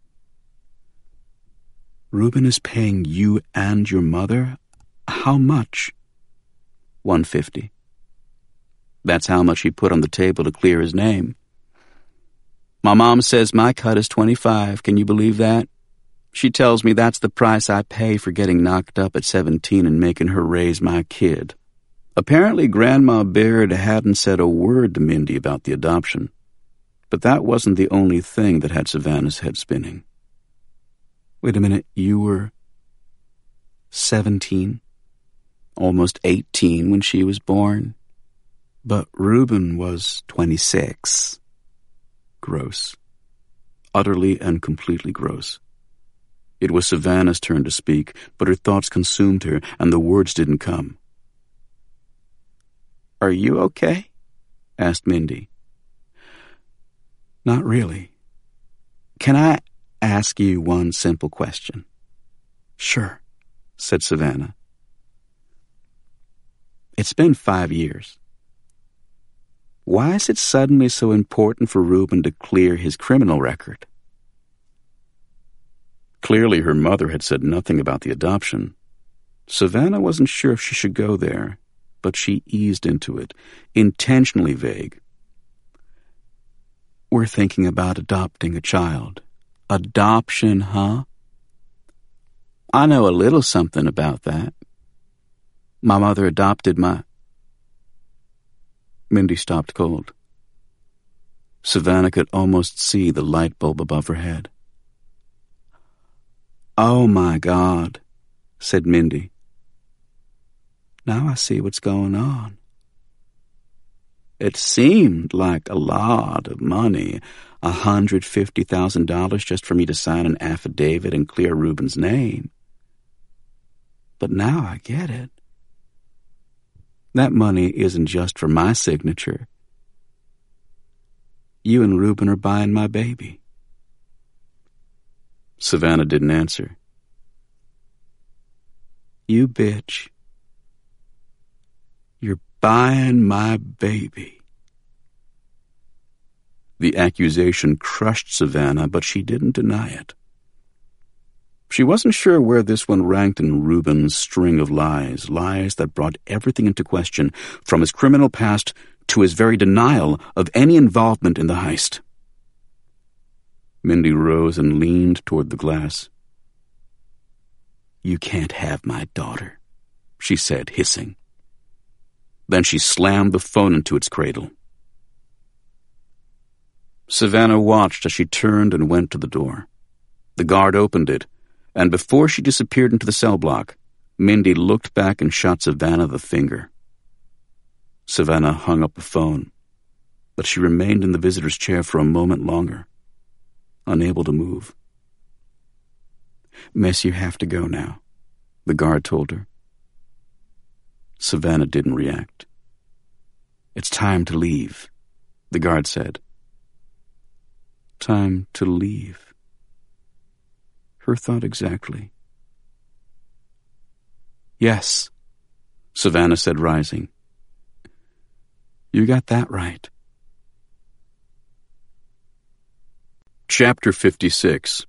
"Reuben is paying you and your mother? How much?" $150. That's how much he put on the table to clear his name. My mom says my cut is $25. Can you believe that? She tells me that's the price I pay for getting knocked up at 17 and making her raise my kid. Apparently Grandma Baird hadn't said a word to Mindy about the adoption. But that wasn't the only thing that had Savannah's head spinning. Wait a minute, you were 17? Almost 18 when she was born? But Reuben was 26. Gross. Utterly and completely gross. It was Savannah's turn to speak, but her thoughts consumed her, and the words didn't come. "Are you okay?" asked Mindy. "Not really. Can I ask you one simple question?" "Sure," said Savannah. It's been 5 years. Why is it suddenly so important for Reuben to clear his criminal record? Clearly her mother had said nothing about the adoption. Savannah wasn't sure if she should go there, but she eased into it, intentionally vague. "We're thinking about adopting a child." "Adoption, huh?" "I know a little something about that. My mother adopted my—" Mindy stopped cold. Savannah could almost see the light bulb above her head. "Oh, my God," said Mindy. "Now I see what's going on. It seemed like a lot of money, $150,000 just for me to sign an affidavit and clear Reuben's name. But now I get it. That money isn't just for my signature. You and Reuben are buying my baby." Savannah didn't answer. "You bitch. You're buying my baby." The accusation crushed Savannah, but she didn't deny it. She wasn't sure where this one ranked in Reuben's string of lies that brought everything into question, from his criminal past to his very denial of any involvement in the heist. Mindy rose and leaned toward the glass. "You can't have my daughter," she said, hissing. Then she slammed the phone into its cradle. Savannah watched as she turned and went to the door. The guard opened it, and before she disappeared into the cell block, Mindy looked back and shot Savannah the finger. Savannah hung up the phone, but she remained in the visitor's chair for a moment longer, unable to move. "Miss, you have to go now," the guard told her. Savannah didn't react. "It's time to leave," the guard said. Time to leave. Her thought exactly. "Yes," Savannah said, rising. "You got that right." Chapter 56.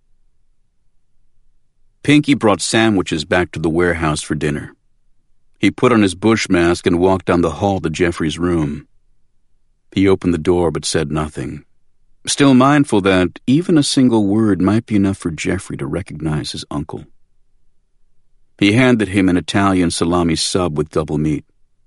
Pinky brought sandwiches back to the warehouse for dinner. He put on his bush mask and walked down the hall to Jeffrey's room. He opened the door but said nothing, still mindful that even a single word might be enough for Jeffrey to recognize his uncle. He handed him an Italian salami sub with double meat.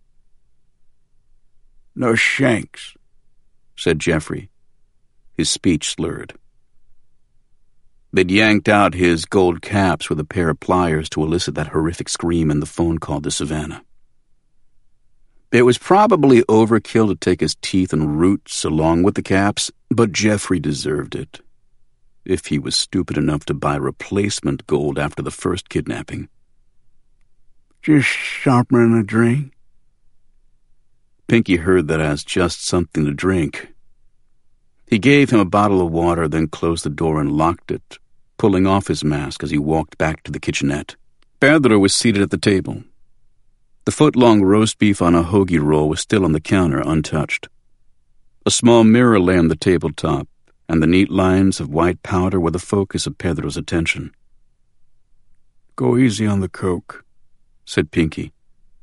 "No shanks," said Jeffrey, his speech slurred. They'd yanked out his gold caps with a pair of pliers to elicit that horrific scream in the phone call to Savannah. It was probably overkill to take his teeth and roots along with the caps, but Jeffrey deserved it, if he was stupid enough to buy replacement gold after the first kidnapping. "Just something to drink?" Pinky heard that as just something to drink. He gave him a bottle of water, then closed the door and locked it, pulling off his mask as he walked back to the kitchenette. Pedro was seated at the table. The foot-long roast beef on a hoagie roll was still on the counter, untouched. A small mirror lay on the tabletop, and the neat lines of white powder were the focus of Pedro's attention. "Go easy on the coke," said Pinky.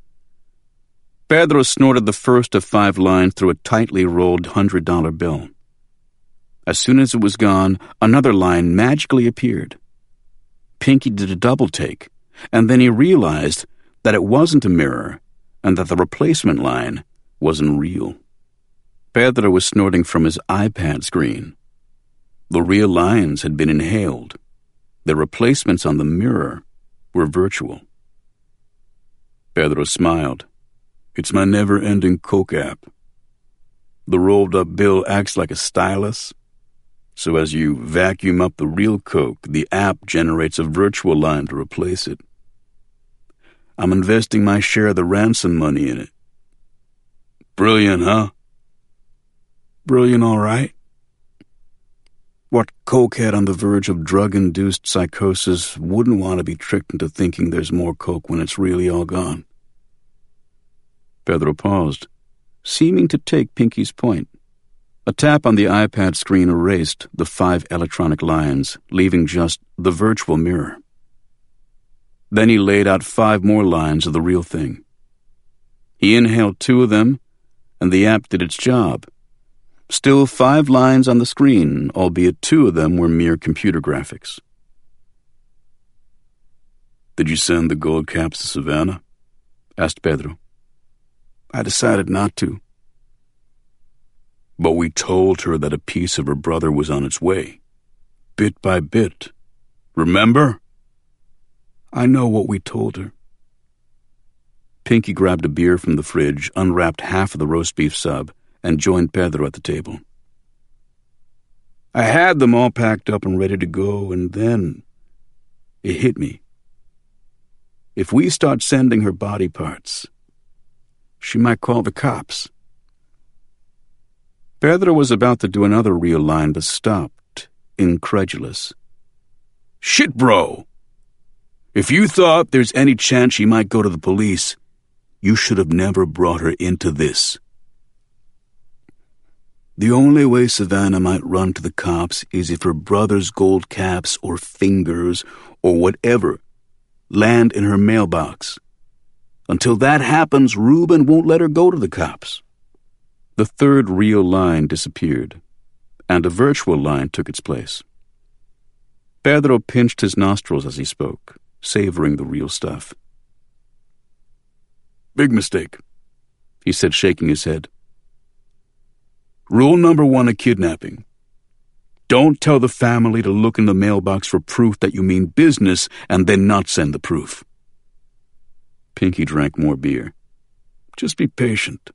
Pedro snorted the first of 5 lines through a tightly rolled $100 bill. As soon as it was gone, another line magically appeared. Pinky did a double take, and then he realized that it wasn't a mirror and that the replacement line wasn't real. Pedro was snorting from his iPad screen. The real lines had been inhaled. The replacements on the mirror were virtual. Pedro smiled. "It's my never-ending Coke app. The rolled-up bill acts like a stylus, so as you vacuum up the real Coke, the app generates a virtual line to replace it. I'm investing my share of the ransom money in it. Brilliant, huh?" "Brilliant, all right. What cokehead on the verge of drug-induced psychosis wouldn't want to be tricked into thinking there's more Coke when it's really all gone?" Pedro paused, seeming to take Pinky's point. A tap on the iPad screen erased the 5 electronic lines, leaving just the virtual mirror. Then he laid out 5 more lines of the real thing. He inhaled 2 of them, and the app did its job. Still 5 lines on the screen, albeit 2 of them were mere computer graphics. "Did you send the gold caps to Savannah?" asked Pedro. "I decided not to." "But we told her that a piece of her brother was on its way. Bit by bit. Remember?" "I know what we told her." Pinky grabbed a beer from the fridge, unwrapped half of the roast beef sub, and joined Pedro at the table. "I had them all packed up and ready to go, and then it hit me. If we start sending her body parts, she might call the cops." Pedro was about to do another real line, but stopped, incredulous. "Shit, bro! If you thought there's any chance she might go to the police, you should have never brought her into this. The only way Savannah might run to the cops is if her brother's gold caps or fingers or whatever land in her mailbox. Until that happens, Ruben won't let her go to the cops." The third real line disappeared, and a virtual line took its place. Pedro pinched his nostrils as he spoke, savoring the real stuff. "Big mistake," he said, shaking his head. "Rule number 1 of kidnapping. Don't tell the family to look in the mailbox for proof that you mean business and then not send the proof." Pinky drank more beer. "Just be patient."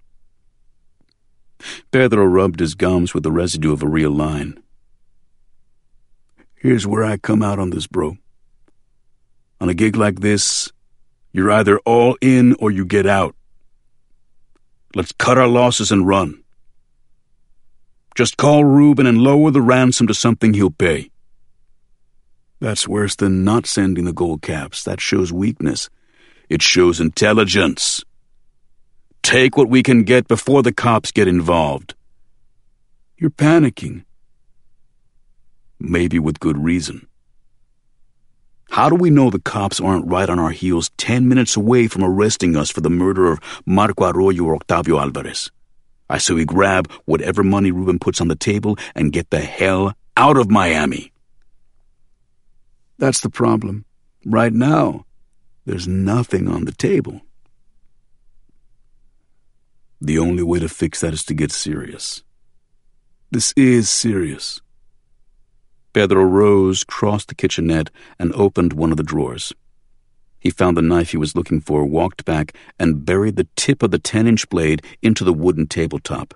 Pedro rubbed his gums with the residue of a real line. "Here's where I come out on this, bro. On a gig like this, you're either all in or you get out. Let's cut our losses and run. Just call Ruben and lower the ransom to something he'll pay." "That's worse than not sending the gold caps. That shows weakness." "It shows intelligence. Take what we can get before the cops get involved." "You're panicking." "Maybe with good reason. How do we know the cops aren't right on our heels 10 minutes away from arresting us for the murder of Marco Arroyo or Octavio Alvarez? I say we grab whatever money Ruben puts on the table and get the hell out of Miami." "That's the problem. Right now, there's nothing on the table." "The only way to fix that is to get serious. This is serious." Pedro rose, crossed the kitchenette, and opened one of the drawers. He found the knife he was looking for, walked back, and buried the tip of the 10-inch blade into the wooden tabletop.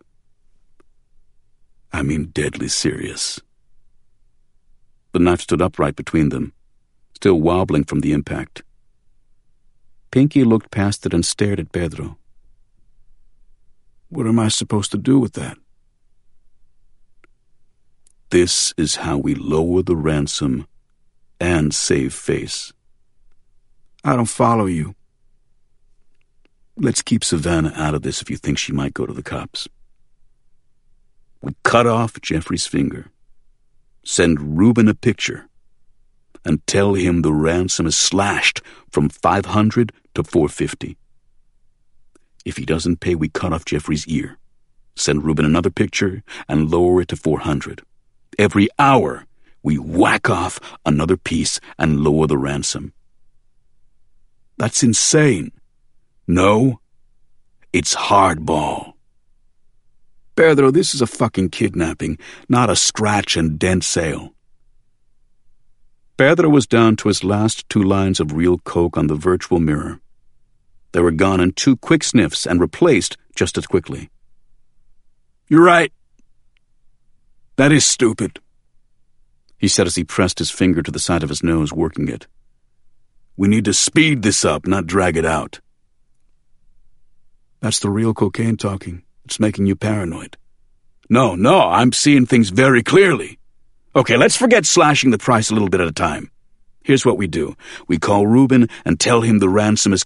"I mean deadly serious." The knife stood upright between them, still wobbling from the impact. Pinky looked past it and stared at Pedro. "What am I supposed to do with that?" "This is how we lower the ransom and save face." "I don't follow you." "Let's keep Savannah out of this if you think she might go to the cops. We cut off Jeffrey's finger, send Ruben a picture, and tell him the ransom is slashed from $500 to $450. If he doesn't pay, we cut off Jeffrey's ear, send Ruben another picture, and lower it to $400. Every hour, we whack off another piece and lower the ransom." "That's insane." "No, it's hardball." "Pedro, this is a fucking kidnapping, not a scratch and dent sale." Pedro was down to his last 2 lines of real coke on the virtual mirror. They were gone in 2 quick sniffs and replaced just as quickly. "You're right. That is stupid," he said as he pressed his finger to the side of his nose, working it. "We need to speed this up, not drag it out." "That's the real cocaine talking. It's making you paranoid." No, I'm seeing things very clearly. Okay, let's forget slashing the price a little bit at a time. Here's what we do. We call Ruben and tell him the ransom is